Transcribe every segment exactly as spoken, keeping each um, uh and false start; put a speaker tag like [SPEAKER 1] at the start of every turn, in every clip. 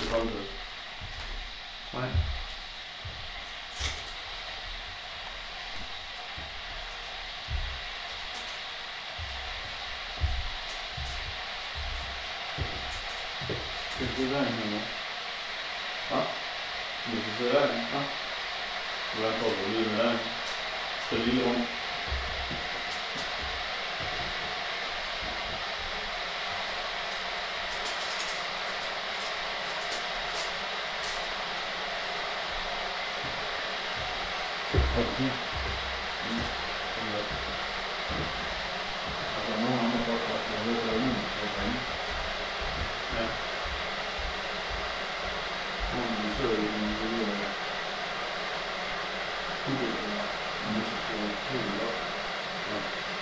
[SPEAKER 1] komme til.
[SPEAKER 2] Nej.
[SPEAKER 1] Skal du sidde derinde eller hvad? Hva? Du skal sidde derinde? Ja. Hvordan får du lyden derinde? Så lille rum. Okay. Mm. Altså, nogle andre podcast, jeg ved, der er uden på derinde. Ja. Nogle vi sidder i en lille kugle, eller en musisk kugle op. Ja.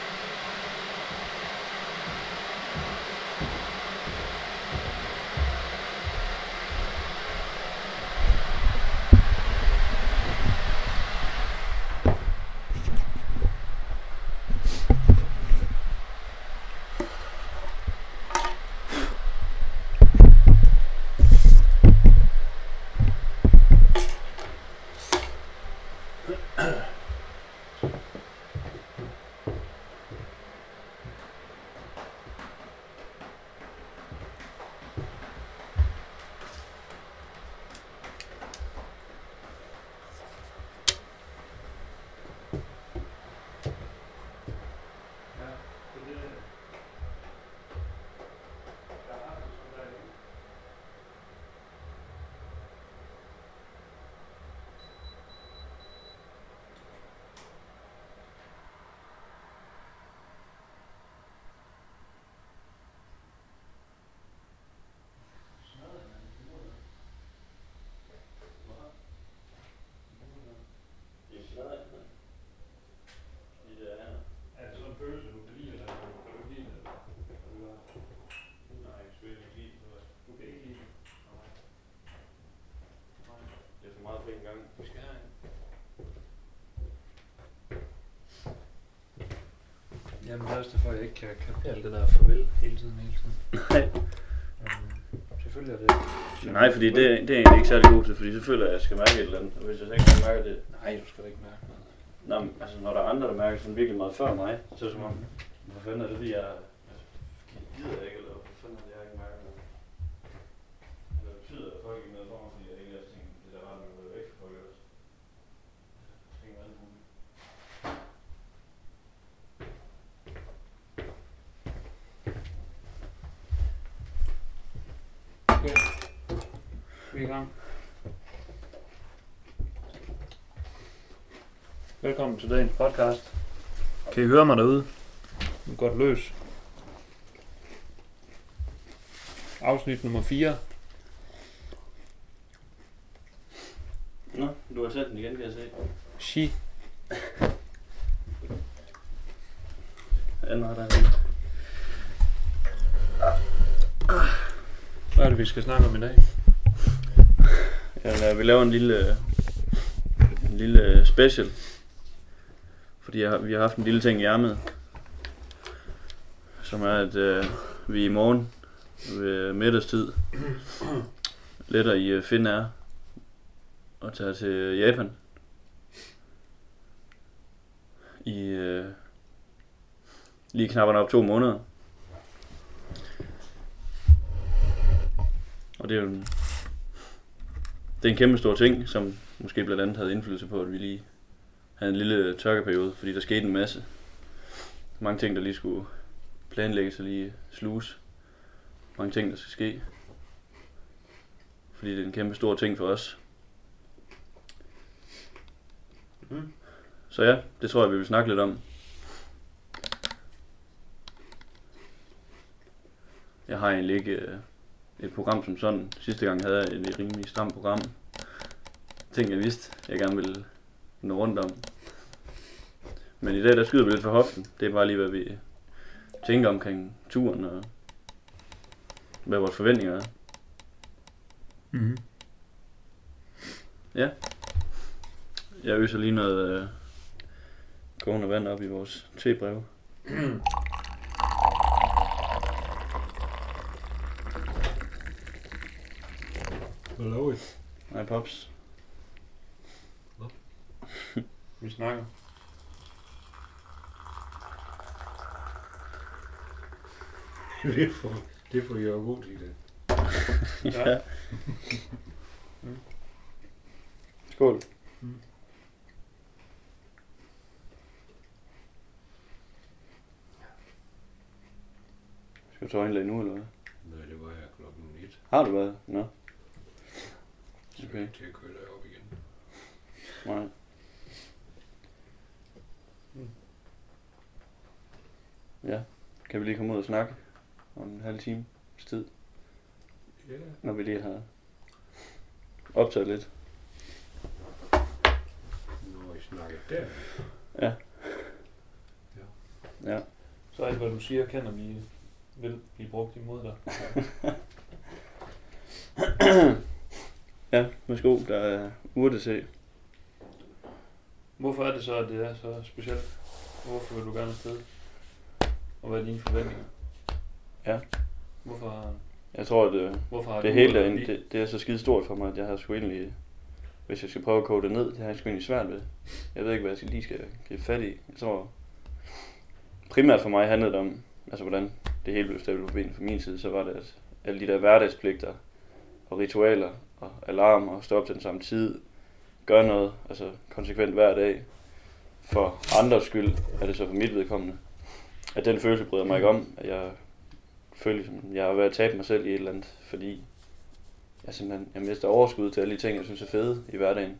[SPEAKER 2] Jamen det er også derfor, jeg ikke kan kapere det der farvel hele tiden, hele tiden.
[SPEAKER 1] Nej.
[SPEAKER 2] Um, selvfølgelig er det...
[SPEAKER 1] Nej, fordi det, det er egentlig ikke særlig god til, fordi så føler jeg, at jeg skal mærke et eller andet. Og hvis jeg så ikke kan mærke det...
[SPEAKER 2] Nej, du skal da ikke mærke noget.
[SPEAKER 1] Nå, men, altså når der er andre, der mærker sådan virkelig meget før mig, så er det som om, hvor fanden er det, fordi jeg... Altså, gider jeg ikke, eller hvor fanden er det, jeg ikke mærker noget? Eller betyder det, at folk ikke noget for mig, fordi jeg ikke har tænkt, det der var, at man var væk fra folk også. Jeg tænker alt muligt.
[SPEAKER 2] Okay. Vi er i gang. Velkommen til dagens podcast. Kan I høre mig derude? Nu er godt løs. Afsnit nummer fire.
[SPEAKER 1] Nå, du har sat den igen, kan jeg se.
[SPEAKER 2] Shi.
[SPEAKER 1] Anden har der en.
[SPEAKER 2] Hvad er det, vi skal snakke om i dag?
[SPEAKER 1] Ja, vi laver en lille, en lille special. Fordi jeg har, vi har haft en lille ting i ærmet. Som er, at øh, vi i morgen ved middagstid letter i uh, Finnair og tager til Japan. I øh, lige knapperne op to måneder. Og det er jo en, det er en kæmpe stor ting, som måske blandt andet havde indflydelse på, at vi lige havde en lille tørkeperiode, fordi der skete en masse. Mange ting, der lige skulle planlægges og lige sluges. Mange ting, der skal ske. Fordi det er en kæmpe stor ting for os. Mm. Så ja, det tror jeg, vi vil snakke lidt om. Jeg har egentlig ikke øh, et program som sådan. Sidste gang havde jeg et rimelig stramt program. Ting jeg vidste, jeg gerne ville nå rundt om. Men i dag, der skyder vi lidt for hoften. Det er bare lige, hvad vi tænker omkring turen og hvad vores forventninger er.
[SPEAKER 2] Mm-hmm.
[SPEAKER 1] Ja. Jeg øser lige noget øh, kogende vand op i vores tebrev.
[SPEAKER 3] Hvad laver I?
[SPEAKER 1] Nej, Pops.
[SPEAKER 2] Vi snakker.
[SPEAKER 3] Det er for, det er for jeg er god til det.
[SPEAKER 1] Ja.
[SPEAKER 2] Mm.
[SPEAKER 1] Skål.
[SPEAKER 3] Mm.
[SPEAKER 1] Skal du tage indlæg nu, eller hvad?
[SPEAKER 3] Nej, det var jeg klokken et.
[SPEAKER 1] Har du været? Nå.
[SPEAKER 3] Så
[SPEAKER 1] Okay.
[SPEAKER 3] til at køre derop igen.
[SPEAKER 1] Nej.
[SPEAKER 2] Mm.
[SPEAKER 1] Ja. Kan vi lige komme ud og snakke om en halv time tid,
[SPEAKER 3] Ja.
[SPEAKER 1] når vi lige har optaget lidt?
[SPEAKER 3] Når I snakker der.
[SPEAKER 1] Ja.
[SPEAKER 3] Ja.
[SPEAKER 1] Ja.
[SPEAKER 2] Så alt hvad du siger, kan at vi vil blive brugt imod dig.
[SPEAKER 1] Ja, værsgo, der er urtese.
[SPEAKER 2] Hvorfor er det så, at det er så specielt? Hvorfor vil du gerne afsted? Og hvad er dine forventninger?
[SPEAKER 1] Ja.
[SPEAKER 2] Hvorfor,
[SPEAKER 1] Jeg tror, at det,
[SPEAKER 2] hvorfor har
[SPEAKER 1] det
[SPEAKER 2] du
[SPEAKER 1] hele
[SPEAKER 2] øh,
[SPEAKER 1] derinde,
[SPEAKER 2] lige-
[SPEAKER 1] det, det er så skide stort for mig, at jeg har sgu egentlig, hvis jeg skal prøve at koge det ned, det har jeg sgu egentlig svært ved. Jeg ved ikke, hvad jeg skal, lige skal gribe fat i. Jeg tror, primært for mig handlede det om, altså hvordan det hele blev stablet på benene fra min side, så var det, at alle de der hverdagspligter og ritualer og alarmer og stå op til den samme tid, gøre noget, altså konsekvent hver dag, for andres skyld, er det så for mit vedkommende, at den følelse bryder mig ikke om, at jeg føler, ligesom, jeg har været at tabe mig selv i et eller andet, fordi jeg simpelthen jeg mister overskud til alle de ting, jeg synes er fede i hverdagen.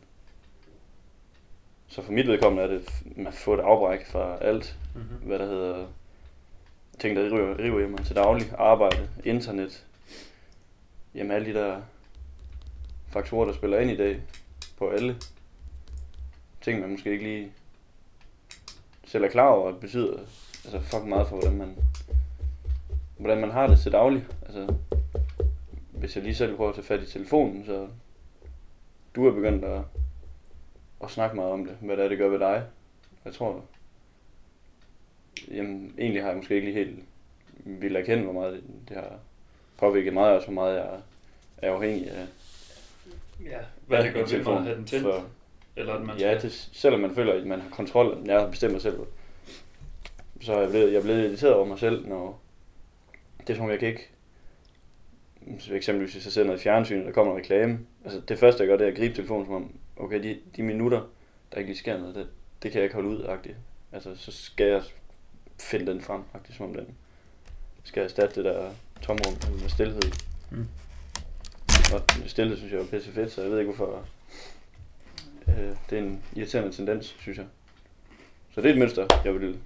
[SPEAKER 1] Så for mit vedkommende er det, at få et afbræk fra alt,
[SPEAKER 2] Mhm.
[SPEAKER 1] hvad der hedder ting, der river, river i mig til daglig, arbejde, internet, jamen alle de der faktorer, der spiller ind i dag, på alle ting, man måske ikke lige selv er klar over, at det betyder altså fucking meget for, hvordan man, hvordan man har det til daglig. Altså, hvis jeg lige selv prøver at tage fat i telefonen, så du er begyndt at, at snakke meget om det, hvad det er, det gør ved dig. Jeg tror, jamen, egentlig har jeg måske ikke lige helt vildt erkende, hvor meget det, det har påvirket mig, og så meget jeg er afhængig af
[SPEAKER 2] Ja, hvad det gør ved mig at have den tændt?
[SPEAKER 1] For,
[SPEAKER 2] Eller at man
[SPEAKER 1] ja,
[SPEAKER 2] skal...
[SPEAKER 1] det, selvom man føler, at man har kontrol, jeg har bestemt mig selv, så er jeg blevet, jeg er blevet irriteret over mig selv, når det er som om, jeg kan ikke, eksempelvis hvis jeg ser noget i fjernsynet, der kommer en reklame, altså det første jeg gør, det er at gribe telefonen, som om, okay, de, de minutter, der ikke lige sker noget, det, det kan jeg ikke holde ud, agtigt. Altså, så skal jeg finde den frem, faktisk, som om den skal erstatte det der tomrum med stilhed.
[SPEAKER 2] Mm.
[SPEAKER 1] Og stilhed synes jeg er pisse fedt, så jeg ved ikke hvorfor. Øh, det er en irriterende tendens, synes jeg. Så det er et mønster, jeg vil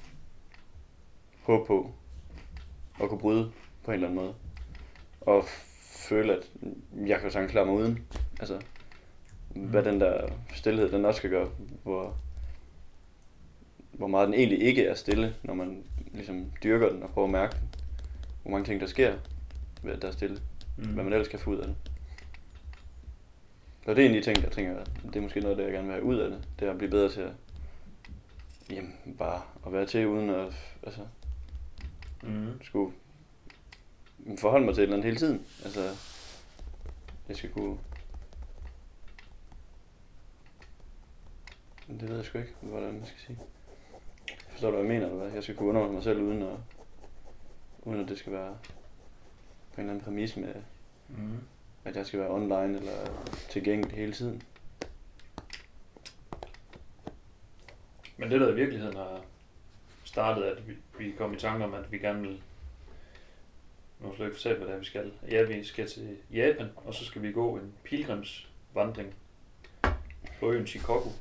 [SPEAKER 1] håbe på at kunne bryde på en eller anden måde. Og føle, at jeg kan sagtens klare mig uden. Altså, mm. hvad den der stillhed, den også skal gøre, hvor, hvor meget den egentlig ikke er stille, når man ligesom dyrker den og prøver at mærke den. Hvor mange ting der sker ved at der er stille. Mm. Hvad man ellers kan få ud af det. Og det er en af de ting, jeg tænker, det er måske noget, der jeg gerne vil have ud af det. Det er at blive bedre til at, jamen, bare at være til, uden at altså,
[SPEAKER 2] Mm.
[SPEAKER 1] skulle forholde mig til et eller andet hele tiden. Altså, jeg skal kunne... Det ved jeg sgu ikke, hvordan man skal sige. Forstår du, hvad jeg mener, eller hvad? Jeg skal kunne underholde mig selv, uden at, uden at det skal være på en eller anden præmis med,
[SPEAKER 2] Mm.
[SPEAKER 1] at jeg skal være online eller tilgængelig hele tiden.
[SPEAKER 2] Men det der i virkeligheden har startet, at vi, vi kom i tanke om, at vi gerne vil... Nu har jeg slet ikke fortalt, hvad det er, vi skal. Ja, vi skal til Japan, og så skal vi gå en pilgrimsvandring på øen Shikoku.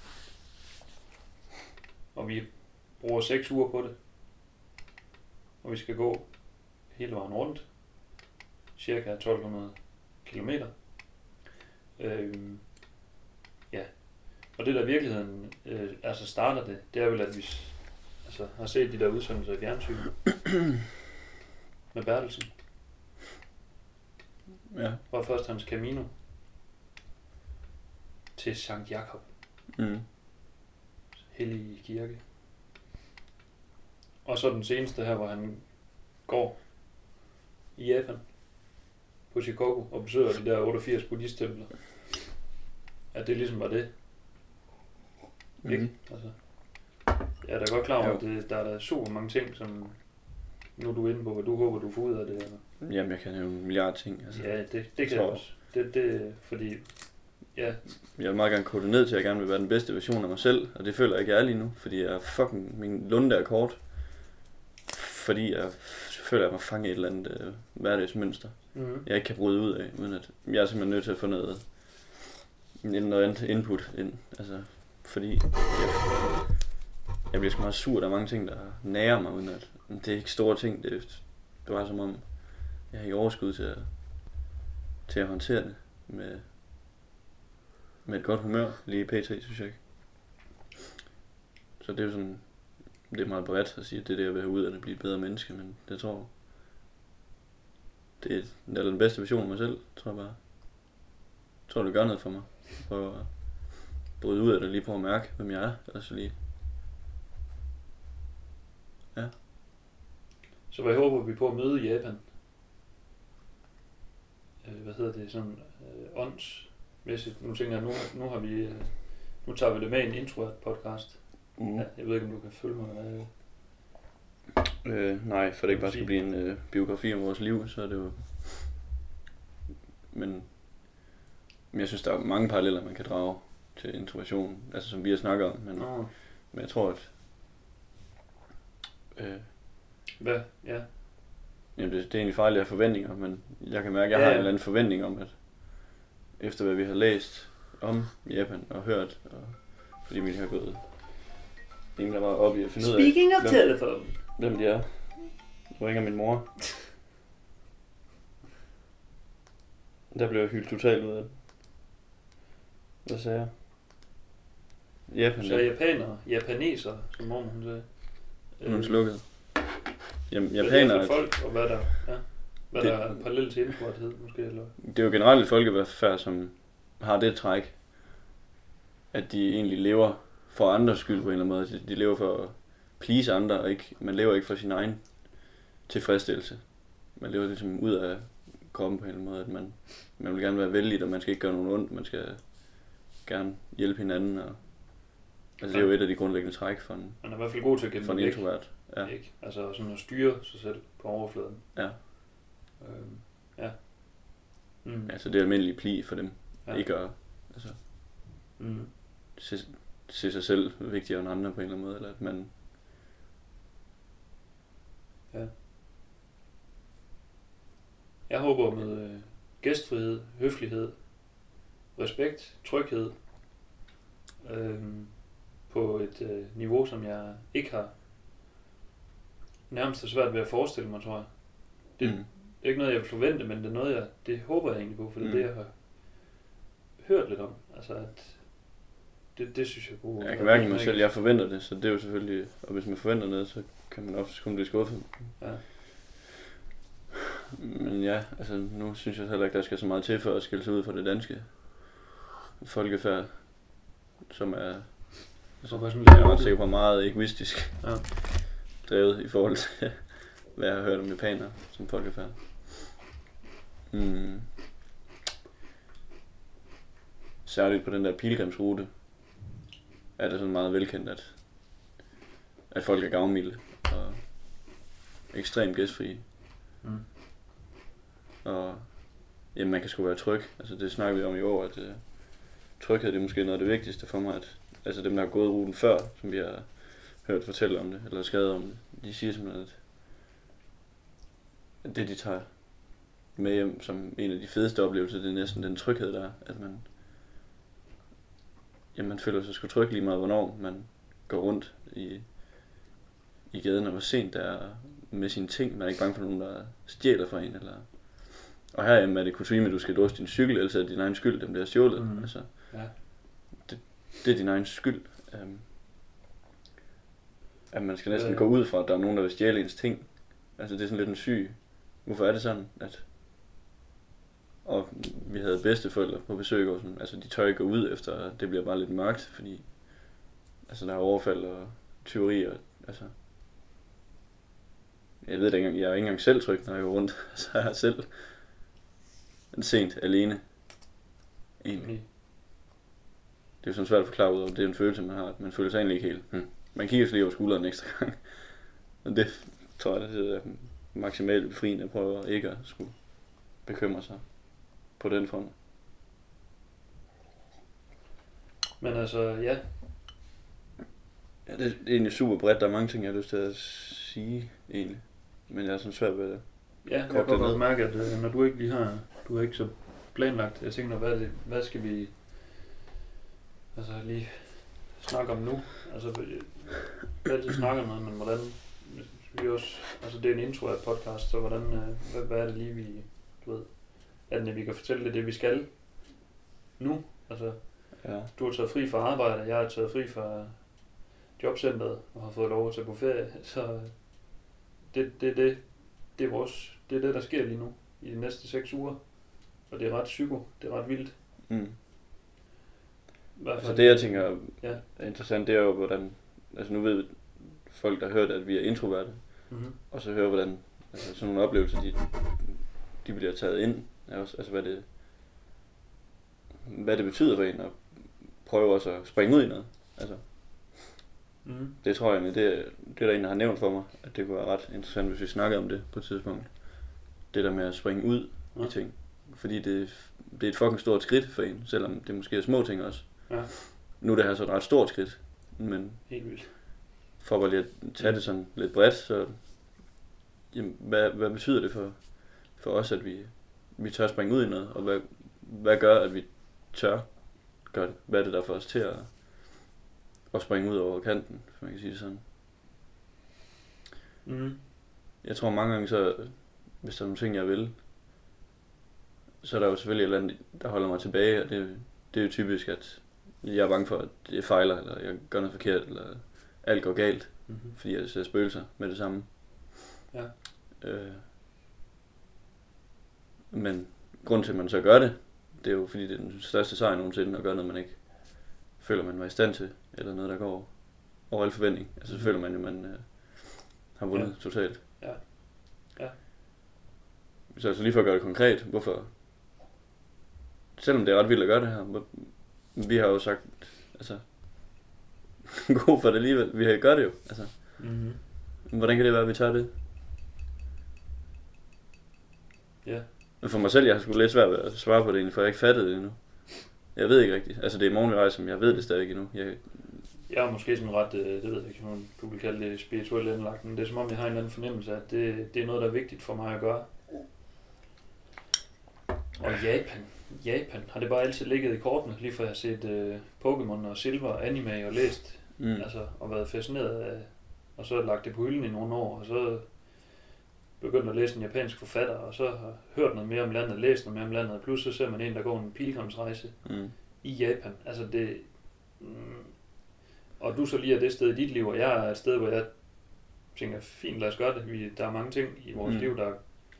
[SPEAKER 2] Og vi bruger seks uger på det. Og vi skal gå hele vejen rundt. Cirka tolv hundrede kilometer. Øhm, ja. Og det der i virkeligheden øh, altså starter det, det er vel, at vi altså, har set de der udsendelser i fjernsynet med Bertelsen.
[SPEAKER 1] Ja.
[SPEAKER 2] Var først hans Camino til Sankt Jakob,
[SPEAKER 1] Mm.
[SPEAKER 2] hellige kirke. Og så den seneste her, hvor han går i Japan. på Shikoku og besøger de der otteogfirs buddhisttempler. At det ligesom var det. Mm. Ikke? Altså, jeg er da godt klar over, at det, der er der super mange ting, som nu er du inde på, hvad du håber, du får ud af det. Eller?
[SPEAKER 1] Jamen, jeg kan nævne en milliard ting. Altså,
[SPEAKER 2] ja, det, det kan jeg også. Det, det, fordi, ja.
[SPEAKER 1] Jeg vil meget gerne kode det ned til, at jeg gerne vil være den bedste version af mig selv, og det føler jeg ikke, jeg er lige nu, fordi jeg er fucking, min lunde er kort, fordi jeg føler, at jeg må fange et eller andet øh, hverdagsmønster, mm-hmm. jeg ikke kan bryde ud af, uden at jeg er simpelthen nødt til at få noget, noget andet input ind, altså, fordi jeg, jeg bliver sgu meget sur, der er mange ting, der nærer mig, uden at, det er ikke store ting, det, det var som om, jeg har ikke overskud til at, til at håndtere det med, med et godt humør lige pt, synes jeg ikke. Så det er jo sådan, det er meget bredt at sige, at det er det, jeg vil have ud af at blive et bedre menneske, men det tror jeg, det er, det er den bedste version af mig selv, tror jeg bare. Jeg tror, det gør noget for mig. Prøve at bryde ud af det, lige prøve at mærke, hvem jeg er, altså lige. Ja.
[SPEAKER 2] Så hvad håber vi på at møde i Japan? Hvad hedder det, sådan øh, åndsmæssigt. Nu tænker jeg, nu, nu har vi, øh, nu tager vi det med i en intro-podcast. Mm. Ja, jeg ved ikke, om du kan følge mig. Øh.
[SPEAKER 1] Øh, nej, for det ikke bare skal blive en øh, biografi om vores liv, så er det jo... Men, men jeg synes, der er mange paralleller, man kan drage til introvation, altså som vi har snakket om, men, oh. men jeg tror, at... Øh,
[SPEAKER 2] Hvad? Ja.
[SPEAKER 1] Jamen, det, det er egentlig farligt at have forventninger, men jeg kan mærke, at jeg ja, ja. har en eller anden forventning om, at efter hvad vi har læst om Japan og hørt, og fordi vi har gået ingen der var oppe i at finde ud af,
[SPEAKER 2] Speaking of telephone.
[SPEAKER 1] Hvem de er. Nu ringer min mor. Der blev jeg hyldt totalt ud af det. Hvad sagde jeg? Japan.
[SPEAKER 2] Så japanere, japaneser, som mor hun sagde.
[SPEAKER 1] Hun slukkede. Jamen,
[SPEAKER 2] japanere... Hvad er folk, og hvad der, ja, hvad det, der er parallelt til indforrethed, måske? Eller?
[SPEAKER 1] Det er jo generelt et folkefærd, som har det træk, at de egentlig lever for andres skyld på en eller anden måde. De lever for at please andre, og ikke, man lever ikke for sin egen tilfredsstillelse. Man lever ligesom ud af kroppen på en eller anden måde, at man, man vil gerne være vældig, og man skal ikke gøre nogen ondt, man skal gerne hjælpe hinanden. Og, altså, det er jo et af de grundlæggende træk for en,
[SPEAKER 2] man er i hvert fald god til at gemme
[SPEAKER 1] for en introvert. Ja.
[SPEAKER 2] Ikke? Altså sådan at styre sig selv på overfladen.
[SPEAKER 1] Ja.
[SPEAKER 2] Øhm, ja. Mm.
[SPEAKER 1] Altså det er almindelige pli for dem. Ja. Ikke at altså,
[SPEAKER 2] mm.
[SPEAKER 1] se, se sig selv vigtigere end andre på en eller anden måde, eller at man...
[SPEAKER 2] Ja. Jeg håber med øh, gæstfrihed, høflighed, respekt, tryghed, øh, på et øh, niveau, som jeg ikke har nærmest er svært ved at forestille mig, tror jeg. Det mm. er ikke noget, jeg vil forvente, men det er noget, jeg, det håber jeg egentlig på, for det er mm. det, jeg har hørt lidt om. Altså, at det, det synes jeg er god.
[SPEAKER 1] Jeg kan mærke mig selv, jeg forventer det, så det er jo selvfølgelig, og hvis man forventer noget, så kan man ofte kun blive skuffet.
[SPEAKER 2] Ja.
[SPEAKER 1] Men ja, altså nu synes jeg heller ikke, der skal så meget til for at skille sig ud fra det danske folkefærd, som er, altså, jeg er ret sikker på meget egoistisk. Ja. Drevet i forhold til, hvad jeg har hørt om japanere som folkefærd. Mm. Særligt på den der pilgrimsrute er det sådan meget velkendt, at, at folk er gavmilde og ekstremt gæstfrie. Mm. Og jamen, man kan sgu være tryg. Altså det snakker vi om i år, at uh, tryghed det er måske noget af det vigtigste for mig. At, altså dem, der har gået ruten før, som vi har hørt fortælle om det, eller skrevet om det, de siger simpelthen, at det de tager med hjem som en af de fedeste oplevelser, det er næsten den tryghed, der er, at man, jamen, man føler sig sgu tryg lige meget, hvornår man går rundt i, i gaden, og hvor sent der er med sine ting. Man er ikke bange for nogen, der stjæler fra en, eller... Og her er det kutume, at du skal dåse din cykel, ellers er det din egen skyld, den bliver stjålet. Mm. Altså,
[SPEAKER 2] ja.
[SPEAKER 1] det, det er din egen skyld. Um, at man skal næsten øh. gå ud fra, at der er nogen, der vil stjæle ens ting. Altså det er sådan lidt en syg. Hvorfor er det sådan, at... Og vi havde bedsteforældre på besøg, og sådan, altså de tør ikke gå ud efter, det bliver bare lidt mørkt, fordi altså der er overfald og tyveri, og altså... Jeg ved det ikke engang, jeg er ikke engang selv tryg, når jeg går rundt, så jeg er selv sent alene. Egentlig. Det er jo sådan svært at forklare ud over, det er en følelse, man har. Man føler sig egentlig ikke helt. Hmm. Man kigger sig lige over skulderen en ekstra gang. Og det tror jeg, det er maksimalt befriende at prøve ikke at skulle bekymre sig på den front.
[SPEAKER 2] Men altså, ja.
[SPEAKER 1] Ja, det er egentlig super bredt. Der er mange ting, jeg har lyst til at sige, egentlig. Men jeg er sådan svært ved det.
[SPEAKER 2] Ja, jeg kan godt mærke, at øh, når du ikke lige har, du er ikke så planlagt. Jeg tænker, hvad, det, hvad skal vi altså lige snakke om nu? Altså, jeg altid snakker noget, men hvordan vi også, altså det er en intro af et podcast, så hvordan, øh, hvad, hvad er det lige, vi, du ved, er det, vi kan fortælle det, det vi skal nu? Altså,
[SPEAKER 1] ja.
[SPEAKER 2] Du har taget fri fra arbejde, jeg har taget fri fra jobcentret og har fået lov at tage på ferie, så det, det, det, det, er vores, det er det, der sker lige nu i de næste seks uger, og det er ret psyko, det er ret vildt.
[SPEAKER 1] Mm. Altså det, jeg tænker
[SPEAKER 2] ja.
[SPEAKER 1] er interessant, det er jo, hvordan, altså nu ved folk, der har hørt, at vi er introverte,
[SPEAKER 2] mm-hmm.
[SPEAKER 1] og så hører, hvordan altså sådan nogle oplevelser, de, de bliver taget ind, altså hvad det, hvad det betyder for en, og prøve også at springe ud i noget. Altså,
[SPEAKER 2] mm.
[SPEAKER 1] det tror jeg, det, det er der en, der har nævnt for mig, at det kunne være ret interessant, hvis vi snakkede om det på et tidspunkt. Det der med at springe ud ja. i ting. Fordi det, det er et fucking stort skridt for en, selvom det måske er små ting også.
[SPEAKER 2] Ja.
[SPEAKER 1] Nu er det her så et ret stort skridt, men
[SPEAKER 2] helt vildt.
[SPEAKER 1] For bare lige at tage det sådan lidt bredt, så jamen, hvad, hvad betyder det for, for os, at vi, vi tør springe ud i noget, og hvad, hvad gør, at vi tør gøre det? Hvad er det, der får os til at, at springe ud over kanten, hvis man kan sige det sådan?
[SPEAKER 2] Mm.
[SPEAKER 1] Jeg tror mange gange, så hvis der er nogle ting, jeg vil, så er der jo selvfølgelig et eller andet, der holder mig tilbage, og det, det er jo typisk, at jeg er bange for, at det fejler, eller jeg gør noget forkert, eller alt går galt,
[SPEAKER 2] mm-hmm.
[SPEAKER 1] fordi jeg ser spøgelser med det samme.
[SPEAKER 2] Ja.
[SPEAKER 1] Øh, men grunden til, at man så gør det, det er jo fordi, det er den største sejr nogensinde at gøre noget, man ikke føler, man var i stand til, eller noget, der går over al forventning. Altså så
[SPEAKER 2] mm-hmm.
[SPEAKER 1] føler man jo, man øh, har vundet ja. totalt.
[SPEAKER 2] Ja. Ja.
[SPEAKER 1] Så altså lige for at gøre det konkret, hvorfor, selvom det er ret vildt at gøre det her, hvor, vi har jo sagt, altså, god for det alligevel, vi har gør det jo, altså.
[SPEAKER 2] Mm-hmm.
[SPEAKER 1] Hvordan kan det være, at vi tager det?
[SPEAKER 2] Ja.
[SPEAKER 1] For mig selv, jeg har sgu lidt svært ved at svare på det egentlig, for jeg har ikke fattet det endnu. Jeg ved ikke rigtigt. Altså det er morgen vi rejser, men jeg ved det stadig ikke endnu. Jeg,
[SPEAKER 2] jeg er måske sådan ret, det ved jeg ikke, om du vil kalde det spirituelt anlagt, men det er som om, jeg har en eller anden fornemmelse af, at det, det er noget, der er vigtigt for mig at gøre. Og Japan. Japan har det bare altid ligget i kortene, lige for jeg har set uh, Pokémon og Silver anime og læst, mm. altså, og været fascineret af, og så lagt det på hylden i nogle år, og så begyndt at læse en japansk forfatter, og så har hørt noget mere om landet, læst noget mere om landet, og pludselig så ser man en, der går en pilgrimsrejse mm. i Japan. Altså det, mm, og du så lige er det sted i dit liv, og jeg er et sted, hvor jeg tænker, fint, lad os gøre det. Vi, der er mange ting i vores mm. liv, der,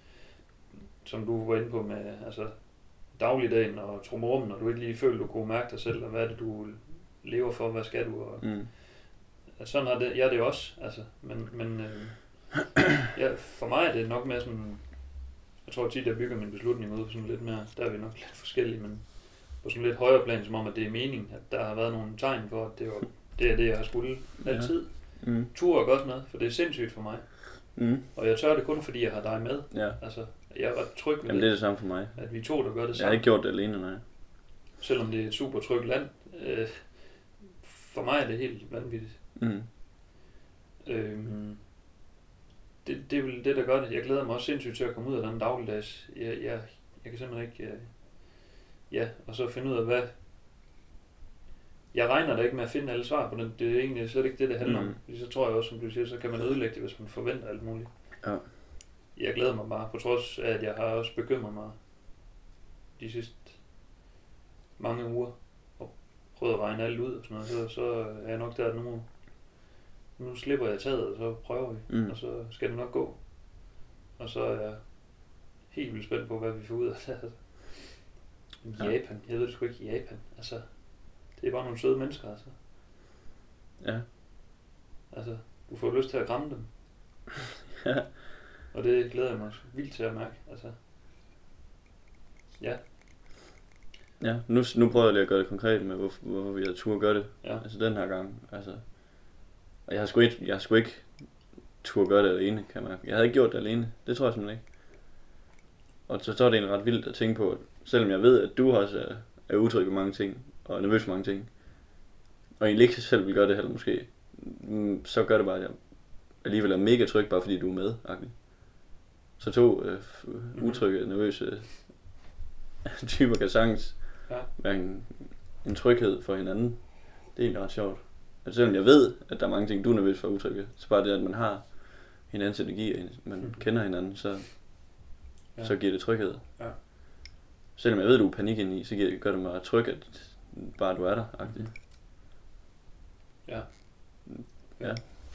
[SPEAKER 2] som du var inde på med, altså dagligdagen og trumormen, og du ikke lige føler, du kunne mærke dig selv, og hvad er det, du lever for, hvad skal du, og mm. sådan har det, jeg er det også, altså, men, men øh, ja, for mig er det nok mere sådan, jeg tror tit, jeg bygger min beslutning ud på sådan lidt mere, der er vi nok lidt forskellige, men på sådan lidt højere plan, som om, at det er meningen, at der har været nogle tegn for, at det, var, det er det, jeg har skulle altid. Ja. Mm. Tur er godt med, for det er sindssygt for mig. Mm. Og jeg tør det kun, fordi jeg har dig med.
[SPEAKER 1] Ja.
[SPEAKER 2] Altså, jeg er ret tryg med
[SPEAKER 1] Jamen, det er det samme for mig.
[SPEAKER 2] At vi to, der gør det samme.
[SPEAKER 1] Jeg har ikke gjort det alene, nej.
[SPEAKER 2] Selvom det er et super trygt land. Øh, for mig er det helt vanvittigt. Mm. Øhm, det, det er vel det, der gør det. Jeg glæder mig også sindssygt til at komme ud af den dagligdags. Jeg, jeg, jeg kan simpelthen ikke... Øh, ja, og så finde ud af, hvad... Jeg regner da ikke med at finde alle svar på det. Det er egentlig slet ikke det, det handler mm. om. Så tror jeg også, som du siger, så kan man ødelægge det, hvis man forventer alt muligt.
[SPEAKER 1] Ja.
[SPEAKER 2] Jeg glæder mig bare, på trods af, at jeg har også bekymret mig de sidste mange uger, og prøvet at regne alt ud og sådan noget, så, så er jeg nok der, at nu, nu slipper jeg taget, og så prøver vi, mm. og så skal det nok gå. Og så er jeg helt vildt spændt på, hvad vi får ud af det. Japan, jeg ved det sgu ikke, Japan, altså, det er bare nogle søde mennesker, altså.
[SPEAKER 1] Ja.
[SPEAKER 2] Altså, du får lyst til at kramme dem.
[SPEAKER 1] Ja.
[SPEAKER 2] Og det glæder jeg mig vildt til at mærke, altså. Ja.
[SPEAKER 1] Ja, nu, nu prøver jeg lige at gøre det konkret med, hvorfor, hvorfor vi har tur gøre det.
[SPEAKER 2] Ja.
[SPEAKER 1] Altså den her gang. Altså, og jeg har sgu ikke, jeg har sgu ikke tur gøre det alene, kan man. Jeg havde ikke gjort det alene. Det tror jeg simpelthen ikke. Og så, så er det egentlig ret vildt at tænke på, at selvom jeg ved, at du også er, er utryg ved mange ting, og er nervøs for mange ting, og egentlig ikke selv vil gøre det heller måske, så gør det bare, at jeg alligevel er mega tryg, bare fordi du er med. Agtig. Så to øh, utrygge, nervøse typer kan sagtens
[SPEAKER 2] ja.
[SPEAKER 1] være en, en tryghed for hinanden. Det er egentlig ret sjovt. Altså, selvom jeg ved, at der er mange ting, du er nervøs for utrygge, så bare det, at man har hinandens energi, og man mm. kender hinanden, så, ja. så giver det tryghed.
[SPEAKER 2] Ja.
[SPEAKER 1] Selvom jeg ved, at du er panik ind i, så giver det, gør det mig tryg, at bare du er der. Agtigt.
[SPEAKER 2] Ja.
[SPEAKER 1] Ja.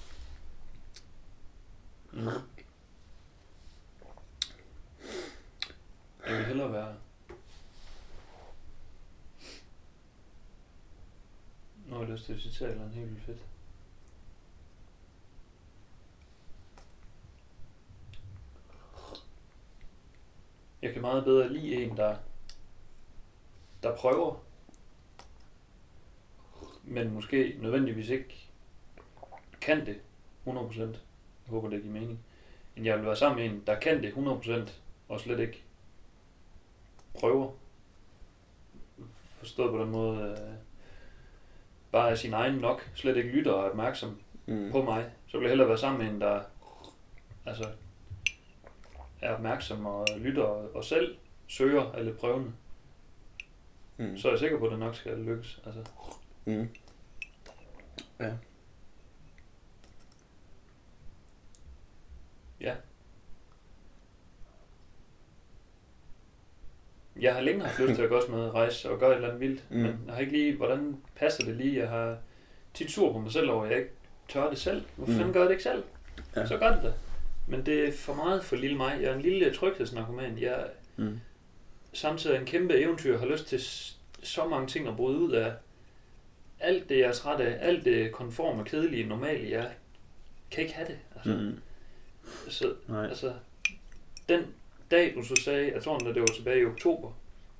[SPEAKER 2] Mm. Jeg vil hellere være nu har jeg lyst til at citere eller en helt vildt fedt. Jeg kan meget bedre lide en, der der prøver, men måske nødvendigvis ikke kan det hundrede procent. Jeg håber, det giver mening. Men jeg vil være sammen med en, der kan det hundrede procent, og slet ikke prøver. Forstået på den måde, øh, bare er sin egen nok, slet ikke lytter og er opmærksom mm. på mig. Så vil jeg hellere være sammen med en, der altså, er opmærksom og lytter og selv søger af lidt prøvende. Mm. Så er jeg sikker på, at det nok skal lykkes. Altså.
[SPEAKER 1] Mm. Ja.
[SPEAKER 2] Ja. Jeg har længe haft lyst til at gå også med rejse og gøre et eller andet vildt, mm. men jeg har ikke lige, hvordan passer det lige? Jeg har tit sur på mig selv over, at jeg ikke tør det selv. Hvorfor mm. fanden gør jeg det ikke selv? Ja. Så gør det da. Men det er for meget for lille mig. Jeg er en lille tryghedsnarkoman. Jeg mm. samtidig en kæmpe eventyr, har lyst til så mange ting at bryde ud af. Alt det, jeg er træt af, alt det konforme, kedelige, normale, jeg kan ikke have det. Altså, mm. så, altså, den dag, du så sagde, jeg tror, at det var tilbage i oktober.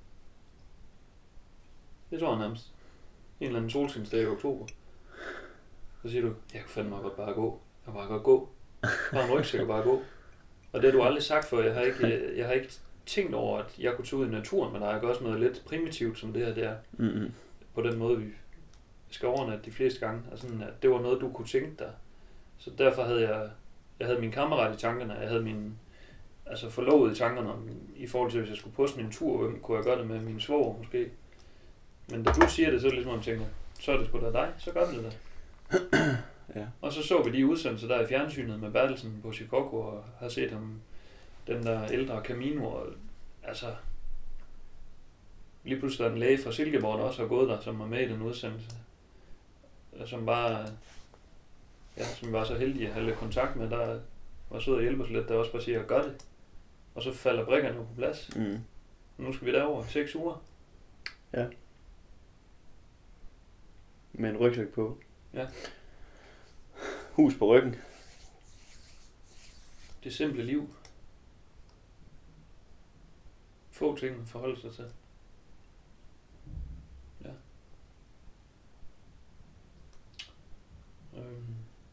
[SPEAKER 2] Det tror jeg nærmest. En eller anden solskinsdag i oktober. Så siger du, jeg kunne fandme godt bare gå. Jeg kan bare godt gå. Bare en rygsæk og bare gå. Og det har du aldrig sagt før. Jeg har ikke, jeg har ikke tænkt over, at jeg kunne tage ud i naturen, men der er også noget lidt primitivt, som det her der. Mm-hmm. På den måde, vi skal overnatte de fleste gange. Altså, at det var noget, du kunne tænke dig. Så derfor havde jeg, jeg havde min kammerat i tankerne, jeg havde min altså forlovet i tankerne i forhold til, hvis jeg skulle poste min tur, hvem kunne jeg gøre det med min svoger måske. Men da du siger det, så er det ligesom, at jeg tænker, så er det sgu da dig, så gør det da. Ja. Og så så vi de udsendelser der i fjernsynet med Bertelsen på Chicago, og har set ham, den der ældre Camino, og altså, lige pludselig er en læge fra Silkeborg, der også har gået der, som var med i den udsendelse, som bare, ja, som vi var så heldige at have lidt kontakt med, der var sød og hjælpe os lidt, der også bare siger, gør det. Og så falder brikkerne på plads. Mm. Nu skal vi derover i seks uger.
[SPEAKER 1] Ja. Med en rygsæk på.
[SPEAKER 2] Ja.
[SPEAKER 1] Hus på ryggen.
[SPEAKER 2] Det simple liv. Få ting at forholde sig til. Ja. Øhm.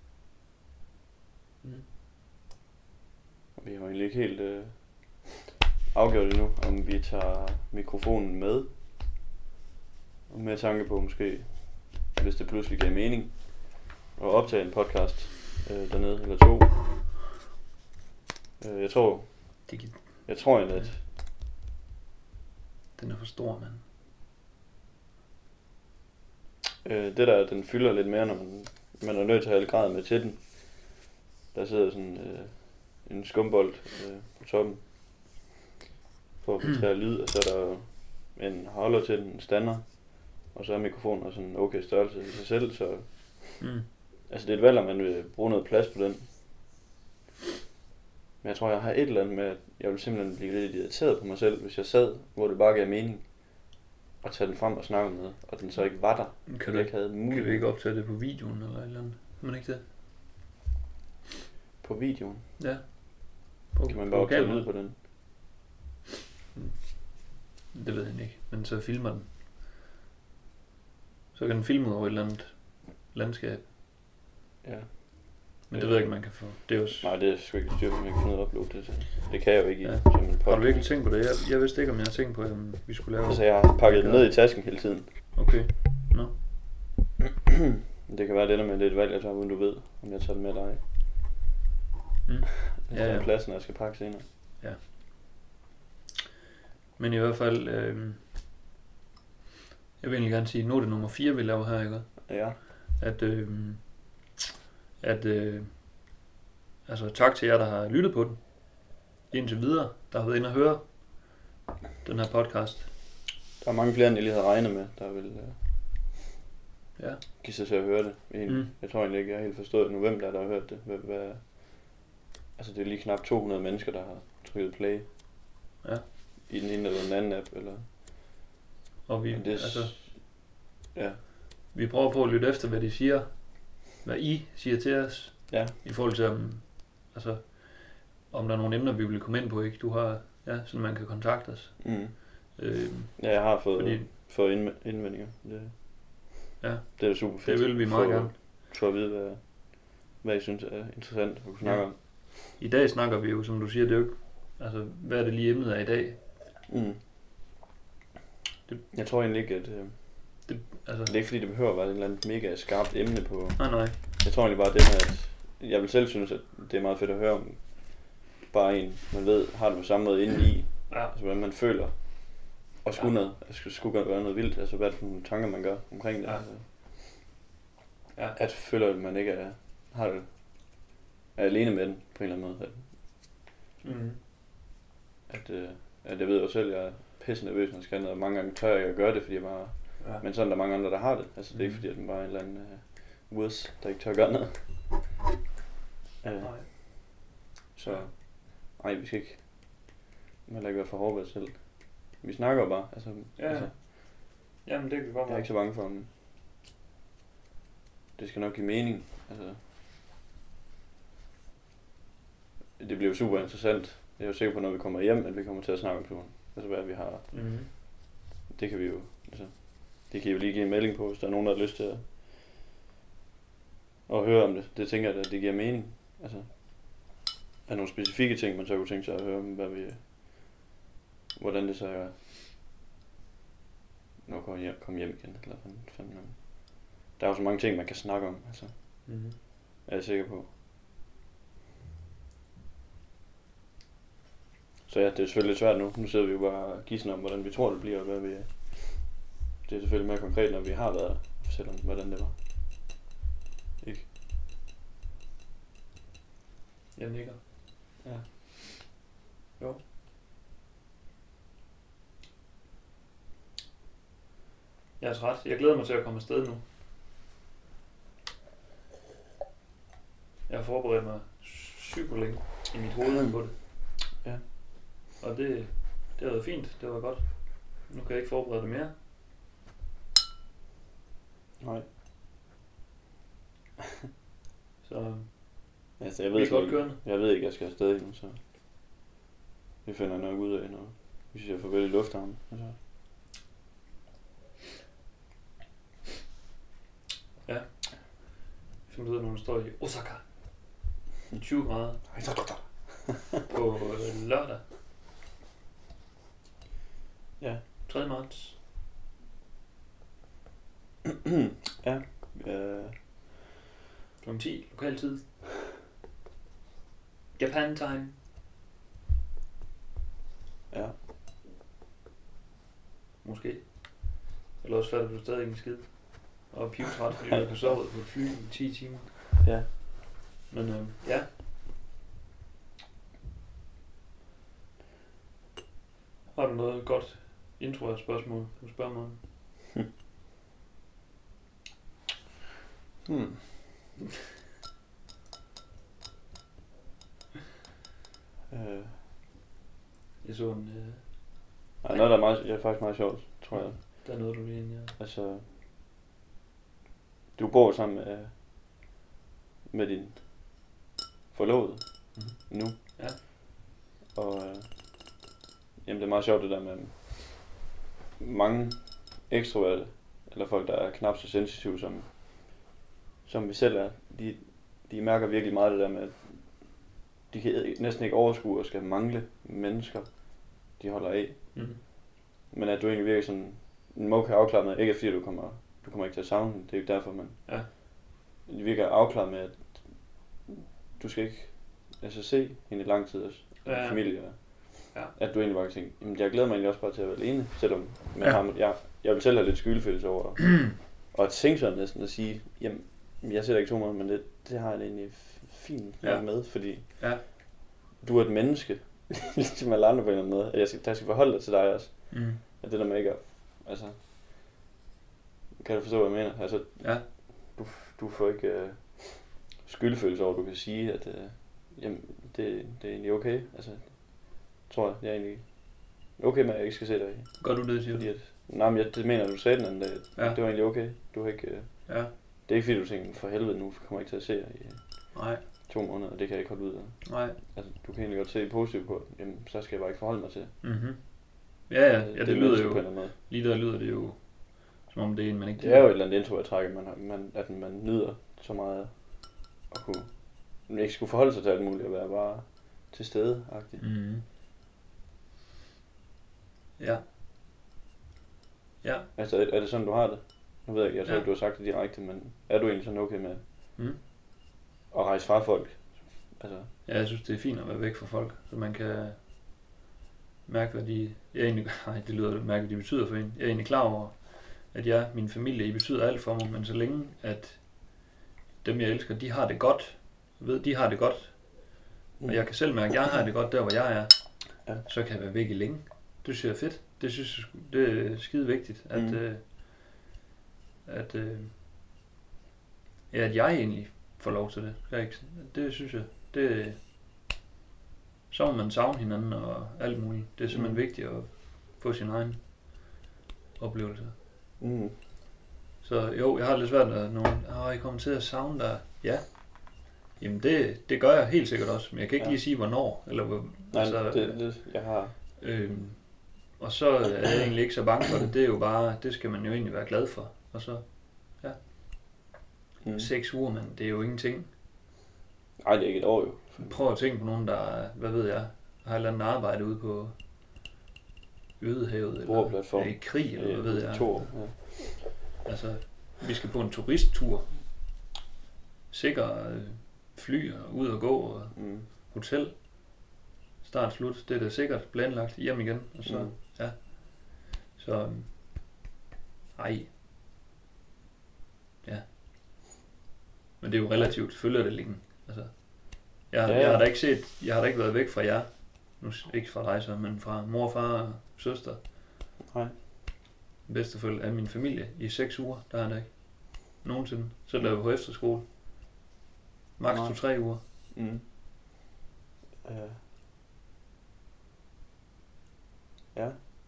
[SPEAKER 2] Mm.
[SPEAKER 1] Vi har egentlig ikke helt øh, afgjort endnu, om vi tager mikrofonen med. Og med tanke på måske, hvis det pludselig giver mening, at optage en podcast øh, dernede, eller to. Øh, jeg tror,
[SPEAKER 2] det kan...
[SPEAKER 1] jeg tror egentlig, at
[SPEAKER 2] den er for stor, mand.
[SPEAKER 1] Øh, det der, den fylder lidt mere, når man, man er nødt til at have lidt grad med til den. Der sidder sådan øh, en skumbold øh, på toppen for at filtrere lyd, og så er der en holder til den, stander, og så er mikrofonen også en okay størrelse i sig selv, så mm. altså det er et valg, om man vil bruge noget plads på den. Men jeg tror, jeg har et eller andet med, at jeg vil simpelthen blive lidt irriteret på mig selv, hvis jeg sad, hvor det bare gav mening, og tage den frem og snakke om noget, og den så ikke var der.
[SPEAKER 2] Kan du ikke have mulighed? Kan du ikke optage det på videoen eller et eller andet? Men ikke det?
[SPEAKER 1] På videoen?
[SPEAKER 2] Ja.
[SPEAKER 1] På, kan man bare optage lyd på den?
[SPEAKER 2] Hmm. Det ved jeg ikke. Men så filmer den. Så kan den filme over et eller andet landskab.
[SPEAKER 1] Ja.
[SPEAKER 2] Men det ved jeg ikke, man kan få. Det er jo...
[SPEAKER 1] Nej, det er sgu ikke styr på, om jeg kan finde ud af at uploade det til. Det kan jeg jo ikke i
[SPEAKER 2] Ja.
[SPEAKER 1] som en podcast.
[SPEAKER 2] Har du virkelig tænkt på det? Jeg, jeg vidste ikke, om jeg har tænkt på, om vi skulle lave...
[SPEAKER 1] Altså, jeg har pakket den ned i tasken hele tiden.
[SPEAKER 2] Okay. Nå.
[SPEAKER 1] Det kan være, det ender med, det er et valg, jeg tager, uden du ved, om jeg tager den med eller ej.
[SPEAKER 2] Mm.
[SPEAKER 1] Jeg
[SPEAKER 2] Ja,
[SPEAKER 1] tager
[SPEAKER 2] ja.
[SPEAKER 1] pladsen, og jeg skal pakke senere.
[SPEAKER 2] Men i hvert fald... Øh... Jeg vil egentlig gerne sige, nu er det nummer fire, vi laver her, ikke?
[SPEAKER 1] Ja.
[SPEAKER 2] At... Øh... At... Øh... Altså, tak til jer, der har lyttet på den. Indtil videre, der har været inde og høre den her podcast.
[SPEAKER 1] Der er mange flere, end jeg lige havde regnet med, der vil uh,
[SPEAKER 2] Ja.
[SPEAKER 1] give sig til at høre det. Egentlig.
[SPEAKER 2] Mm.
[SPEAKER 1] Jeg tror egentlig ikke, jeg har helt forstået nu, hvem der, er, der har hørt det. Hvad, hvad... Altså, det er lige knap to hundrede mennesker, der har trykket play.
[SPEAKER 2] Ja.
[SPEAKER 1] I den ene eller den anden app, eller...
[SPEAKER 2] Og vi,
[SPEAKER 1] Men det er...
[SPEAKER 2] altså,
[SPEAKER 1] Ja.
[SPEAKER 2] vi prøver på at lytte efter, hvad de siger. Hvad I siger til os.
[SPEAKER 1] Ja.
[SPEAKER 2] I forhold til, om, altså, om der er nogle emner, vi vil komme ind på, ikke? Du har, ja, så man kan kontakte os.
[SPEAKER 1] Mm.
[SPEAKER 2] Øh,
[SPEAKER 1] Ja, jeg har fået,
[SPEAKER 2] fordi,
[SPEAKER 1] fået indv- indvendinger. Det,
[SPEAKER 2] ja,
[SPEAKER 1] det er super fedt.
[SPEAKER 2] det vil vi meget
[SPEAKER 1] for,
[SPEAKER 2] gerne.
[SPEAKER 1] For at vide, hvad, hvad I synes er interessant at kunne snakke
[SPEAKER 2] Ja.
[SPEAKER 1] om.
[SPEAKER 2] I dag snakker vi jo, som du siger, det er jo ikke, altså, hvad er det lige emnet er i dag?
[SPEAKER 1] Mm.
[SPEAKER 2] Det-
[SPEAKER 1] Jeg tror egentlig ikke, at... Øh,
[SPEAKER 2] Det, altså,
[SPEAKER 1] det er ikke fordi, det behøver at være et eller andet mega skarpt emne på...
[SPEAKER 2] nej, nej.
[SPEAKER 1] Jeg tror egentlig bare det med, at... Jeg vil selv synes, at det er meget fedt at høre om bare en, man ved, har det på samme måde inde i.
[SPEAKER 2] Ja.
[SPEAKER 1] Altså, hvordan man føler. Og skulle
[SPEAKER 2] Ja.
[SPEAKER 1] noget, altså, skulle gøre noget vildt. Altså, hvad er det for nogle tanker, man gør omkring det.
[SPEAKER 2] Ja.
[SPEAKER 1] Altså,
[SPEAKER 2] Ja.
[SPEAKER 1] at føler, at man ikke er, har det, er alene med den, på en eller anden måde. At,
[SPEAKER 2] Mm.
[SPEAKER 1] at, øh, at jeg ved jo selv, at jeg er pisse nervøs, når jeg skal noget, og mange gange tør jeg ikke at gøre det, fordi jeg bare...
[SPEAKER 2] Ja.
[SPEAKER 1] Men sådan er der mange andre, der har det. Altså, det er ikke
[SPEAKER 2] Mm.
[SPEAKER 1] fordi, at man bare er en eller anden uh, wuss, der ikke tør at gøre noget. Uh,
[SPEAKER 2] Nej.
[SPEAKER 1] så, nej, vi skal ikke... Man lader ikke være for hårde ved os selv. Vi snakker jo bare, altså...
[SPEAKER 2] Ja,
[SPEAKER 1] altså
[SPEAKER 2] jamen det kan godt
[SPEAKER 1] jeg er
[SPEAKER 2] være.
[SPEAKER 1] ikke så bange for, om... Det skal nok give mening, altså... Det bliver jo super interessant. Jeg er jo sikker på, når vi kommer hjem, at vi kommer til at snakke om turen. Altså, hvad vi har...
[SPEAKER 2] Mm.
[SPEAKER 1] Det kan vi jo... Altså, det kan I jo lige give en melding på, hvis der er nogen, der har lyst til at, at høre om det. Det tænker jeg, at det giver mening. Altså, er der nogle specifikke ting, man så kunne tænke sig at høre om, hvad vi... Hvordan det så er... Når jeg kommer hjem, kommer hjem igen, eller hvad fanden. Der er jo så mange ting, man kan snakke om, altså.
[SPEAKER 2] Mm.
[SPEAKER 1] Er jeg sikker på. Så ja, det er selvfølgelig lidt svært nu. Nu sidder vi jo bare og gisner om, hvordan vi tror, det bliver, og hvad vi... Det er selvfølgelig mere konkret, når vi har været der, og fortæller om, hvordan det var. Ikke?
[SPEAKER 2] Jeg nikker.
[SPEAKER 1] Ja.
[SPEAKER 2] Jo. Jeg er træt. Jeg glæder mig til at komme afsted nu. Jeg har forberedt mig super længe i mit hoved på det.
[SPEAKER 1] Ja.
[SPEAKER 2] Og det, det har været fint. Det var godt. Nu kan jeg ikke forberede det mere.
[SPEAKER 1] Nej.
[SPEAKER 2] Så
[SPEAKER 1] Altså, jeg
[SPEAKER 2] vi
[SPEAKER 1] ved,
[SPEAKER 2] er godt
[SPEAKER 1] ikke,
[SPEAKER 2] kørende.
[SPEAKER 1] jeg ved ikke, jeg skal afsted endnu, så... Det finder jeg nok ud af, når vi siger farvel i lufthavnen. Altså.
[SPEAKER 2] Ja. Finder ud af, når man står i Osaka. tyve grader på øh, lørdag.
[SPEAKER 1] Ja.
[SPEAKER 2] tredje marts.
[SPEAKER 1] Ja. Øh,
[SPEAKER 2] klokken ti lokal tid. Japan time.
[SPEAKER 1] ja.
[SPEAKER 2] Måske. Eller også fatter du stadig ikke en skid. Og pivtræt, fordi du ikke har sovet på et fly i ti timer.
[SPEAKER 1] Ja.
[SPEAKER 2] Men øh, ja. Har du noget godt intro af spørgsmål, du spørger mig om?
[SPEAKER 1] Hmm. øh.
[SPEAKER 2] Jeg så en... Øh,
[SPEAKER 1] Ej, noget, der er, meget, ja, faktisk meget sjovt, tror jeg.
[SPEAKER 2] der er noget, du lige ind, ja.
[SPEAKER 1] Altså, du bor sammen med, med din forlovede
[SPEAKER 2] Mm-hmm.
[SPEAKER 1] nu.
[SPEAKER 2] Ja.
[SPEAKER 1] Og øh, jamen, det er meget sjovt det der med, mange ekstroverte, eller folk, der er knap så sensitive, som, som vi selv er, de, de mærker virkelig meget det der med, at de kan næsten ikke overskue og skal mangle mennesker, de holder af.
[SPEAKER 2] Mm.
[SPEAKER 1] Men at du egentlig virker sådan en okay afklaret med, ikke fordi du kommer, du kommer ikke til at savne den, det er ikke derfor, men
[SPEAKER 2] Ja.
[SPEAKER 1] det virker afklaret med, at du skal ikke altså, se hende i lang tid, også,
[SPEAKER 2] Ja, ja.
[SPEAKER 1] familie, og
[SPEAKER 2] Ja.
[SPEAKER 1] at du egentlig bare kan tænke, jamen jeg glæder mig egentlig også bare til at være alene, selvom men
[SPEAKER 2] Ja.
[SPEAKER 1] ja. jeg, jeg vil selv have lidt skyldfølelse over, og at tænke sådan næsten at sige, jamen jeg sætter ikke to måneder, men det, det har jeg det egentlig f- fint
[SPEAKER 2] Ja.
[SPEAKER 1] ja. med, fordi
[SPEAKER 2] Ja.
[SPEAKER 1] du er et menneske, ligesom alle andre på en eller anden måde, at jeg skal, der skal forholde dig til dig også,
[SPEAKER 2] Mm.
[SPEAKER 1] at det der med ikke at, altså, kan du forstå, hvad jeg mener? Altså,
[SPEAKER 2] Ja.
[SPEAKER 1] du, du får ikke øh, skyldfølelse over, at du kan sige, at øh, jamen, det, det er egentlig okay, altså, tror jeg, det er egentlig okay med, at jeg ikke skal se dig i.
[SPEAKER 2] Gør du det, siger
[SPEAKER 1] Fordi
[SPEAKER 2] du?
[SPEAKER 1] at, nej, men jeg, det mener du sagde den anden dag,
[SPEAKER 2] Ja.
[SPEAKER 1] ja. det var egentlig okay, du har ikke, øh,
[SPEAKER 2] Ja.
[SPEAKER 1] det er ikke fordi du tænker, for helvede nu kommer jeg ikke til at se dig i
[SPEAKER 2] Nej.
[SPEAKER 1] to måneder, og det kan jeg ikke holde ud af.
[SPEAKER 2] Nej.
[SPEAKER 1] Altså, du kan egentlig godt se positivt på, jamen, så skal jeg bare ikke forholde mig til.
[SPEAKER 2] Mhm. Ja, ja, ja, det,
[SPEAKER 1] er
[SPEAKER 2] det lyder
[SPEAKER 1] menneske
[SPEAKER 2] jo,
[SPEAKER 1] på en eller anden måde.
[SPEAKER 2] lige der lyder det jo, som om det er en, man ikke
[SPEAKER 1] Det er jo et eller andet intro, jeg trækker, man, har, man, at man nyder så meget at kunne, man ikke skulle forholde sig til alt muligt, og være bare til stede-agtigt.
[SPEAKER 2] Mhm. Ja. Ja.
[SPEAKER 1] Altså, er, er det sådan, du har det? Nu ved jeg ikke, jeg tror
[SPEAKER 2] Ja.
[SPEAKER 1] ikke, du har sagt det direkte, men er du egentlig sådan okay med
[SPEAKER 2] Mm.
[SPEAKER 1] at rejse fra folk? Altså,
[SPEAKER 2] Ja, jeg synes, det er fint at være væk fra folk, så man kan mærke, hvad de... Jeg er egentlig... Nej, det lyder mærke, hvad de betyder for en. Jeg er egentlig klar over, at jeg, min familie, I betyder alt for mig, men så længe, at dem, jeg elsker, de har det godt, jeg ved, de har det godt,
[SPEAKER 1] mm.
[SPEAKER 2] og jeg kan selv mærke, at jeg har det godt der, hvor jeg er,
[SPEAKER 1] Ja.
[SPEAKER 2] så kan jeg være væk i længe. Det synes jeg er fedt. Det synes jeg, sgu- det er skide vigtigt, at,
[SPEAKER 1] Mm.
[SPEAKER 2] øh, at, øh, ja, at jeg egentlig får lov til det. Jeg ikke, det synes jeg, det, så må man savne hinanden og alt muligt. Det er simpelthen
[SPEAKER 1] Mm.
[SPEAKER 2] vigtigt at få sin egen oplevelse.
[SPEAKER 1] Mm.
[SPEAKER 2] Så jo, jeg har lidt svært at nogen, åh, jeg kommer til at savne dig. Ja. Jamen det, det gør jeg helt sikkert også, men jeg kan ikke
[SPEAKER 1] Ja.
[SPEAKER 2] lige sige, hvornår. Eller, hvor,
[SPEAKER 1] Nej,
[SPEAKER 2] altså,
[SPEAKER 1] det, det, jeg har...
[SPEAKER 2] Øhm, og så er jeg egentlig ikke så bange for det. Det er jo bare, det skal man jo egentlig være glad for. Og så
[SPEAKER 1] Mm.
[SPEAKER 2] seks uger, men det er jo ingenting.
[SPEAKER 1] Nej, det er ikke et år jo.
[SPEAKER 2] Prøv at tænke på nogen, der, er, hvad ved jeg, har et eller andet arbejde ude på Ødehavet, eller
[SPEAKER 1] Boreplatform.
[SPEAKER 2] er i krig, eller hvad ved jeg.
[SPEAKER 1] To år, ja.
[SPEAKER 2] Altså, vi skal på en turisttur. Sikker øh, fly og ud og gå og
[SPEAKER 1] Mm.
[SPEAKER 2] hotel. Start, slut. Det er da sikkert planlagt hjem igen. Og så,
[SPEAKER 1] Mm.
[SPEAKER 2] ja. Så, øhm, ej. Ja. Men det er jo relativt, selvfølgelig er det længe. Altså, jeg,
[SPEAKER 1] Ja,
[SPEAKER 2] ja,
[SPEAKER 1] ja.
[SPEAKER 2] jeg har da ikke set, jeg har da ikke været væk fra jer. Nu s- ikke fra dig så, men fra mor, far og søster.
[SPEAKER 1] Nej.
[SPEAKER 2] Bedsteforældre af min familie i seks uger, der har jeg da ikke. Nogensinde. Så lavede vi på efterskole. Max
[SPEAKER 1] Nej.
[SPEAKER 2] to tre uger.
[SPEAKER 1] Mm. Uh. Ja.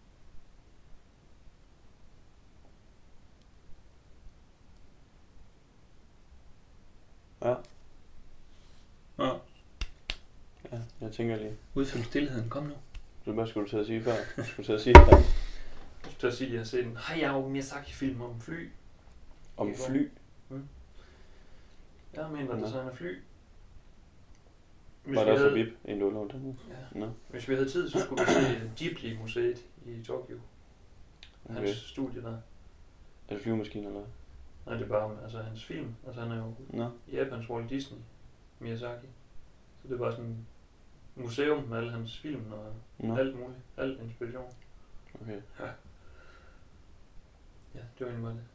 [SPEAKER 1] Ja.
[SPEAKER 2] Ja.
[SPEAKER 1] Ja, jeg tænker lige.
[SPEAKER 2] Udfyld stillheden, kom nu.
[SPEAKER 1] Så hvad skulle du til at sige før? Du skulle til at sige ja.
[SPEAKER 2] Jeg skulle til at sige, at jeg har set en Hayao Miyazaki-film om fly.
[SPEAKER 1] Om fly.
[SPEAKER 2] Jeg mener, at
[SPEAKER 1] Nå.
[SPEAKER 2] det sådan er fly. Hvis
[SPEAKER 1] Var
[SPEAKER 2] vi,
[SPEAKER 1] der så
[SPEAKER 2] havde,
[SPEAKER 1] vip, en du lånte den?
[SPEAKER 2] ja,
[SPEAKER 1] Nå,
[SPEAKER 2] hvis vi havde tid, så skulle vi se Ghibli-museet i Tokyo. Hans
[SPEAKER 1] okay.
[SPEAKER 2] studie der.
[SPEAKER 1] Er det flyvemaskiner eller hvad?
[SPEAKER 2] Nej, det er bare altså, hans film. Altså han er jo
[SPEAKER 1] Nå,
[SPEAKER 2] Japans Walt Disney, Miyazaki. Så det var sådan et museum med alle hans film og
[SPEAKER 1] nå,
[SPEAKER 2] alt muligt. Alt inspiration.
[SPEAKER 1] okay.
[SPEAKER 2] Ja, det var egentlig bare det.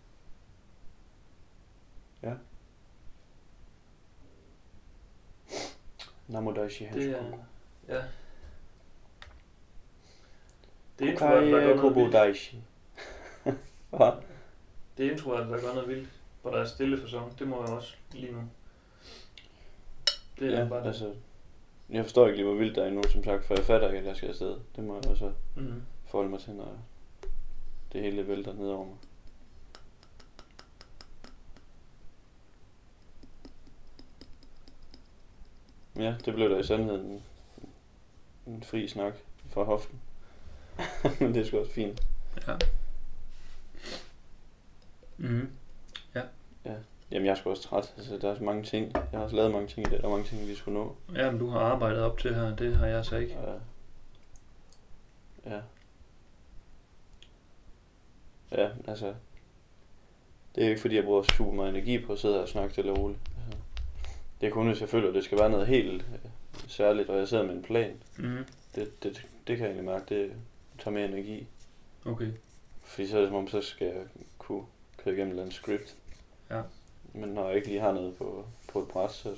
[SPEAKER 1] Namodaishi
[SPEAKER 2] Det er,
[SPEAKER 1] Hashiko.
[SPEAKER 2] ja. Det er intro, at der gør
[SPEAKER 1] Kukai
[SPEAKER 2] noget vildt.
[SPEAKER 1] Kobodaishi. Hvad?
[SPEAKER 2] Det er intro, at der gør noget vildt. Hvor der er stille for sådan. Det må jeg også lige nu. Det er
[SPEAKER 1] Ja,
[SPEAKER 2] bare det.
[SPEAKER 1] altså, jeg forstår ikke lige, hvor vildt der er endnu, som sagt, for jeg fatter ikke, at jeg skal afsted. Det må jeg også
[SPEAKER 2] Mm-hmm.
[SPEAKER 1] forholde mig til, når det hele vælter ned over mig. Ja, det blev da i sandhed en, en fri snak fra hoften. Men det er sgu også fint.
[SPEAKER 2] Ja. Mm-hmm.
[SPEAKER 1] Jamen, jeg er sgu også træt. Altså, der er så mange ting. Jeg har også lavet mange ting i det. Der er mange ting, vi skulle nå.
[SPEAKER 2] Ja, men du har arbejdet op til her, det har jeg så ikke.
[SPEAKER 1] Ja. Ja. Ja, altså. Det er ikke fordi, jeg bruger super meget energi på at sidde og snakke stille og roligt. Altså, det er kun, hvis jeg føler, at det skal være noget helt øh, særligt, og jeg sidder med en plan.
[SPEAKER 2] Mm-hmm.
[SPEAKER 1] Det, det, det kan jeg egentlig mærke, det tager mere energi.
[SPEAKER 2] Okay.
[SPEAKER 1] Fordi så er det som om, så skal jeg kunne køre igennem et eller andet script.
[SPEAKER 2] Ja.
[SPEAKER 1] Men når jeg ikke lige har noget på, på et pres, så,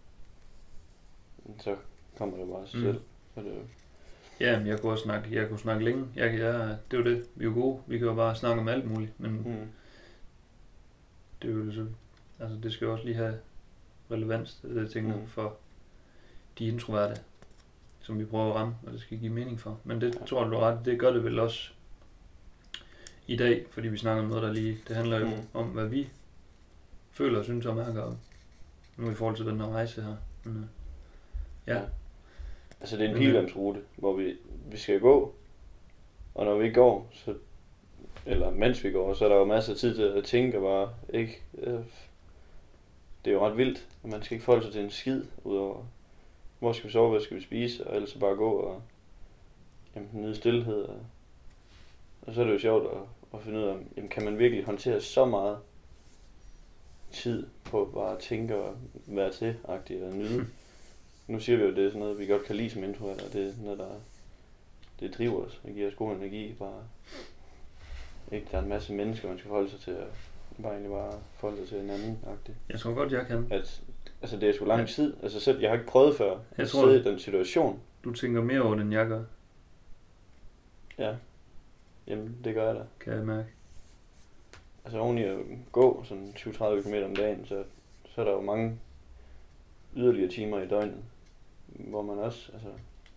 [SPEAKER 1] så kommer det bare af sig
[SPEAKER 2] Mm.
[SPEAKER 1] selv. Så det,
[SPEAKER 2] Ja, men jeg kunne også snakke, jeg kunne snakke længe. Jeg, jeg, det er jo det, vi er jo gode. Vi kan jo bare snakke om alt muligt, men
[SPEAKER 1] mm,
[SPEAKER 2] det er jo så, altså det skal jo også lige have relevans, det jeg tænker,
[SPEAKER 1] Mm.
[SPEAKER 2] for de introverte, som vi prøver at ramme, og det skal give mening for. Men det
[SPEAKER 1] Ja.
[SPEAKER 2] tror jeg, du har ret, det gør det vel også i dag, fordi vi snakker om noget, der lige, det handler jo
[SPEAKER 1] Mm.
[SPEAKER 2] om, hvad vi føler og synes og mærker nu i forhold til den her rejse her. Men, øh, ja.
[SPEAKER 1] Ja. Altså det er en
[SPEAKER 2] Men, øh,
[SPEAKER 1] pilgrimsrute, hvor vi, vi skal gå, og når vi ikke går, så, eller mens vi går, så er der jo masser af tid til at tænke og bare ikke. Øh, det er jo ret vildt, og man skal ikke forholde sig til en skid, udover hvor skal vi sove, hvad skal vi spise, og ellers så bare gå og jamen, nyde stillhed. Og, og så er det jo sjovt at, at finde ud af, jamen, kan man virkelig håndtere så meget tid på bare at tænke og være til-agtigt og nyde. Nu siger vi jo, at det er sådan noget, vi godt kan lide som introvert, og det er noget, der det driver os og giver os god energi. Bare ikke, der er en masse mennesker, man skal forholde sig til, og bare egentlig bare forholde sig til hinanden-agtigt.
[SPEAKER 2] Jeg tror godt, jeg kan.
[SPEAKER 1] At, altså det er sgu lang tid. Altså selv, jeg har ikke prøvet før
[SPEAKER 2] Jeg
[SPEAKER 1] at
[SPEAKER 2] tror,
[SPEAKER 1] sidde i den situation.
[SPEAKER 2] Du tænker mere over det, end jeg gør,
[SPEAKER 1] Ja. Jamen, det gør jeg da.
[SPEAKER 2] kan jeg mærke.
[SPEAKER 1] Altså oven i at gå sådan tyve til tredive kilometer om dagen, så, så er der jo mange yderligere timer i døgnet, hvor man også, altså,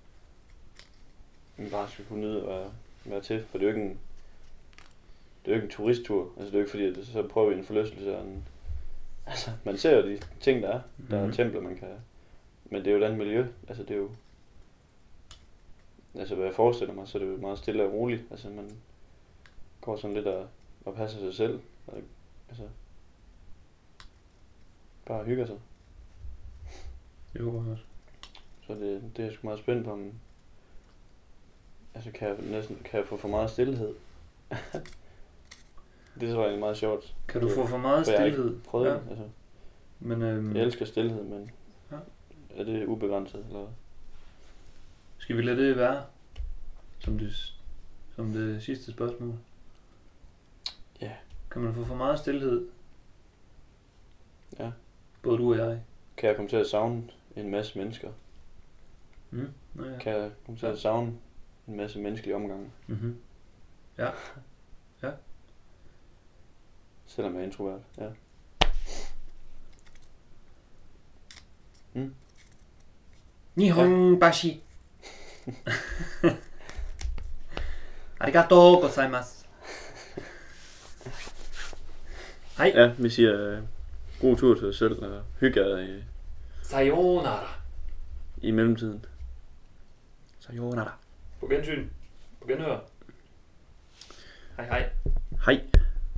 [SPEAKER 1] man bare skal kunne nyde at være, være til, for det er jo ikke en, det er jo ikke en turisttur, altså det er jo ikke fordi, at så prøver vi en forlystelse, og en, altså, man ser jo de ting, der er, der er
[SPEAKER 2] Mhm.
[SPEAKER 1] templer, man kan, men det er jo et andet miljø, altså det er jo, altså hvad jeg forestiller mig, så er det jo meget stille og roligt, altså man går sådan lidt og, og passer sig selv, og, altså, bare hygger sig.
[SPEAKER 2] Det håber jeg også.
[SPEAKER 1] Så det, det er jeg sgu meget spændt på, om, altså kan jeg næsten, kan jeg få for meget stillhed? Det tror jeg er meget sjovt.
[SPEAKER 2] Kan du få for meget
[SPEAKER 1] For jeg har ikke
[SPEAKER 2] stillhed?
[SPEAKER 1] prøvet
[SPEAKER 2] Ja.
[SPEAKER 1] det, altså.
[SPEAKER 2] Men øhm,
[SPEAKER 1] Jeg elsker stillhed, men
[SPEAKER 2] Ja.
[SPEAKER 1] er det ubegrænset, eller hvad?
[SPEAKER 2] skal vi lade det være som det, som det sidste spørgsmål?
[SPEAKER 1] Ja.
[SPEAKER 2] Kan man få for meget stillhed?
[SPEAKER 1] Ja.
[SPEAKER 2] Både du og jeg.
[SPEAKER 1] Kan jeg komme til at savne en masse mennesker?
[SPEAKER 2] Mm? Nå, ja.
[SPEAKER 1] Kan jeg komme til at savne en masse menneskelige omgange,
[SPEAKER 2] Mm-hmm. Ja. Ja.
[SPEAKER 1] selvom jeg er introvert? Ja.
[SPEAKER 2] Nihon bashi. Arigatou gozaimasu. Hej.
[SPEAKER 1] Ja, vi siger uh, god tur til dig selv, og hygge jer i,
[SPEAKER 2] Sayonara.
[SPEAKER 1] i mellemtiden. Sayonara.
[SPEAKER 2] På gensyn. På genhør. Hej hej.
[SPEAKER 1] Hej.